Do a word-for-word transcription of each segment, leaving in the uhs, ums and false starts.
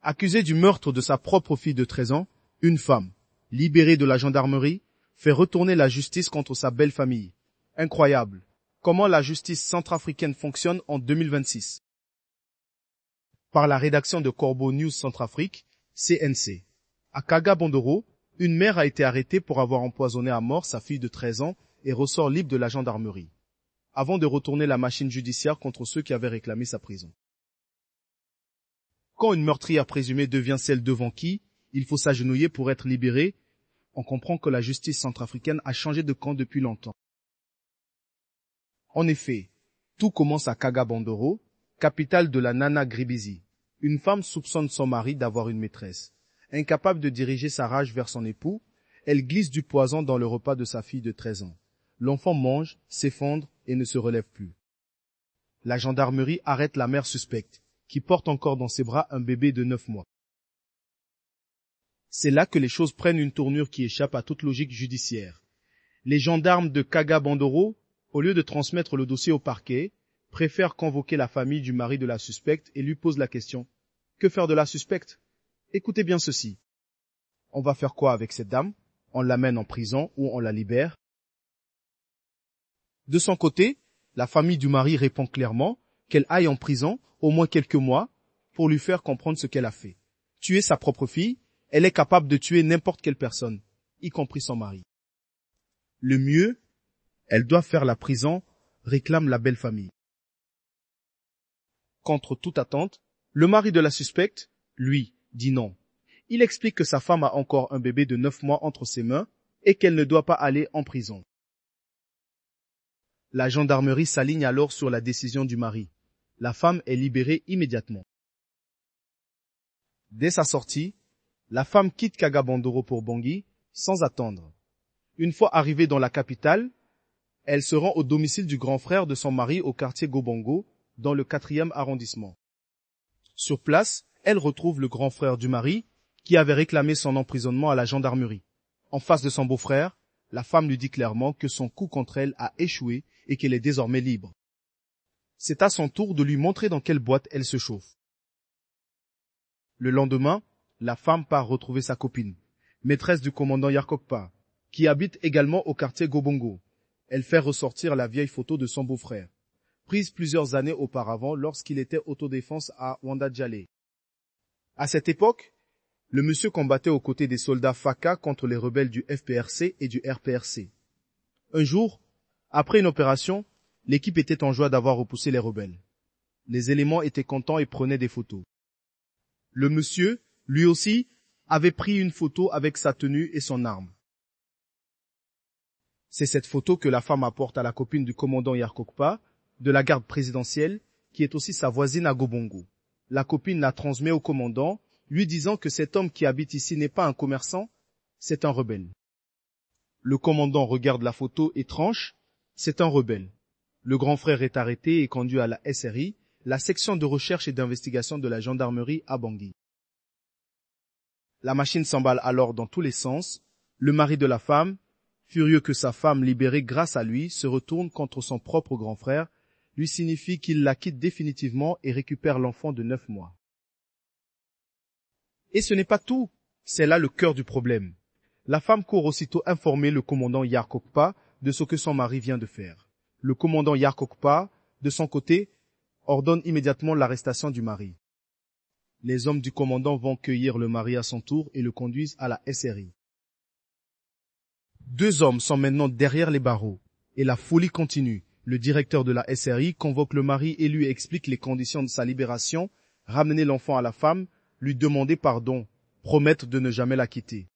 Accusée du meurtre de sa propre fille de treize ans, une femme, libérée de la gendarmerie, fait retourner la justice contre sa belle famille. Incroyable. Comment la justice centrafricaine fonctionne en deux mille vingt-six. Par la rédaction de Corbeau News Centrafrique, C N C. À Kaga-Bandoro, une mère a été arrêtée pour avoir empoisonné à mort sa fille de treize ans et ressort libre de la gendarmerie, avant de retourner la machine judiciaire contre ceux qui avaient réclamé sa prison. Quand une meurtrière présumée devient celle devant qui il faut s'agenouiller pour être libéré, on comprend que la justice centrafricaine a changé de camp depuis longtemps. En effet, tout commence à Kaga-Bandoro, capitale de la Nana Gribizi. Une femme soupçonne son mari d'avoir une maîtresse. Incapable de diriger sa rage vers son époux, elle glisse du poison dans le repas de sa fille de treize ans. L'enfant mange, s'effondre et ne se relève plus. La gendarmerie arrête la mère suspecte, qui porte encore dans ses bras un bébé de neuf mois. C'est là que les choses prennent une tournure qui échappe à toute logique judiciaire. Les gendarmes de Kaga-Bandoro, au lieu de transmettre le dossier au parquet, préfèrent convoquer la famille du mari de la suspecte et lui posent la question. Que faire de la suspecte? Écoutez bien ceci. On va faire quoi avec cette dame? On l'amène en prison ou on la libère? De son côté, la famille du mari répond clairement qu'elle aille en prison au moins quelques mois pour lui faire comprendre ce qu'elle a fait. Tuer sa propre fille, elle est capable de tuer n'importe quelle personne, y compris son mari. Le mieux, elle doit faire la prison, réclame la belle famille. Contre toute attente, le mari de la suspecte, lui, dit non. Il explique que sa femme a encore un bébé de neuf mois entre ses mains et qu'elle ne doit pas aller en prison. La gendarmerie s'aligne alors sur la décision du mari. La femme est libérée immédiatement. Dès sa sortie, la femme quitte Kaga-Bandoro pour Bangui sans attendre. Une fois arrivée dans la capitale, elle se rend au domicile du grand frère de son mari au quartier Gobongo, dans le quatrième arrondissement. Sur place, elle retrouve le grand frère du mari, qui avait réclamé son emprisonnement à la gendarmerie. En face de son beau-frère, la femme lui dit clairement que son coup contre elle a échoué et qu'elle est désormais libre. C'est à son tour de lui montrer dans quelle boîte elle se chauffe. Le lendemain, la femme part retrouver sa copine, maîtresse du commandant Yarkokpa, qui habite également au quartier Gobongo. Elle fait ressortir la vieille photo de son beau-frère, prise plusieurs années auparavant lorsqu'il était autodéfense à Wandadjale. À cette époque, le monsieur combattait aux côtés des soldats Faka contre les rebelles du F P R C et du R P R C. Un jour, après une opération, l'équipe était en joie d'avoir repoussé les rebelles. Les éléments étaient contents et prenaient des photos. Le monsieur, lui aussi, avait pris une photo avec sa tenue et son arme. C'est cette photo que la femme apporte à la copine du commandant Yarkokpa, de la garde présidentielle, qui est aussi sa voisine à Gobongo. La copine la transmet au commandant, lui disant que cet homme qui habite ici n'est pas un commerçant, c'est un rebelle. Le commandant regarde la photo et tranche, c'est un rebelle. Le grand frère est arrêté et conduit à la S R I, la section de recherche et d'investigation de la gendarmerie à Bangui. La machine s'emballe alors dans tous les sens. Le mari de la femme, furieux que sa femme libérée grâce à lui se retourne contre son propre grand frère, lui signifie qu'il la quitte définitivement et récupère l'enfant de neuf mois. Et ce n'est pas tout, c'est là le cœur du problème. La femme court aussitôt informer le commandant Yarkokpa de ce que son mari vient de faire. Le commandant Yarkokpa, de son côté, ordonne immédiatement l'arrestation du mari. Les hommes du commandant vont cueillir le mari à son tour et le conduisent à la S R I. Deux hommes sont maintenant derrière les barreaux, et la folie continue. Le directeur de la S R I convoque le mari et lui explique les conditions de sa libération, ramener l'enfant à la femme, lui demander pardon, promettre de ne jamais la quitter.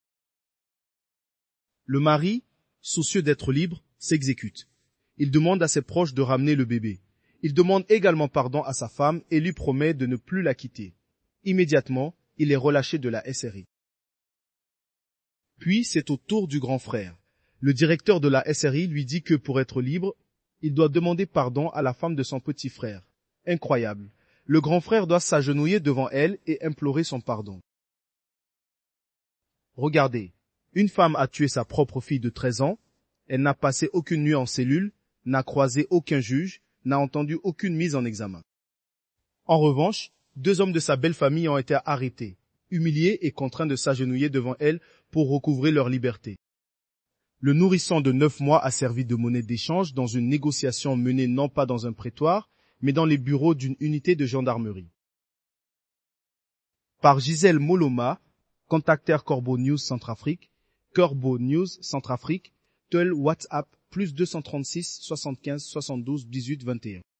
Le mari, soucieux d'être libre, s'exécute. Il demande à ses proches de ramener le bébé. Il demande également pardon à sa femme et lui promet de ne plus la quitter. Immédiatement, il est relâché de la S R I. Puis c'est au tour du grand frère. Le directeur de la S R I lui dit que pour être libre, il doit demander pardon à la femme de son petit frère. Incroyable. Le grand frère doit s'agenouiller devant elle et implorer son pardon. Regardez, une femme a tué sa propre fille de treize ans, elle n'a passé aucune nuit en cellule, n'a croisé aucun juge, n'a entendu aucune mise en examen. En revanche, deux hommes de sa belle famille ont été arrêtés, humiliés et contraints de s'agenouiller devant elle pour recouvrer leur liberté. Le nourrisson de neuf mois a servi de monnaie d'échange dans une négociation menée non pas dans un prétoire, mais dans les bureaux d'une unité de gendarmerie. Par Gisèle Moloma, contactaire Corbeau News Centrafrique, Corbeau News Centrafrique, tel WhatsApp plus deux cent trente-six soixante-quinze soixante-douze dix-huit vingt et un.